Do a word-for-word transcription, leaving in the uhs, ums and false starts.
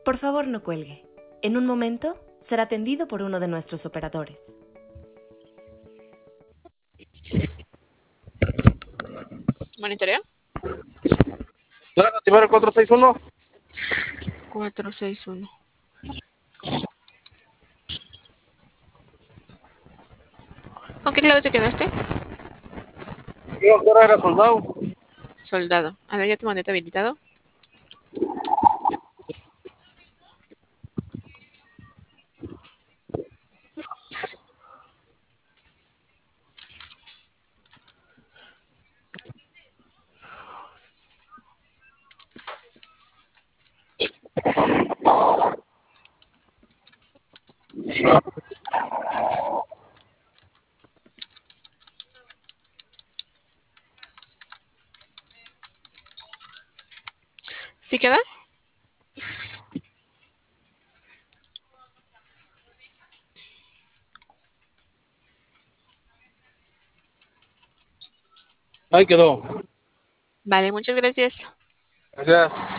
Por favor, no cuelgue. En un momento será atendido por uno de nuestros operadores. ¿Monitoreo? Claro, activar el cuatro seis uno. cuatro seis uno. ¿Con qué clave te quedaste? Yo ahora era soldado. Soldado. A ver, ya te mandé habilitado. ¿Sí queda? Ahí quedó. Vale, muchas gracias. Gracias.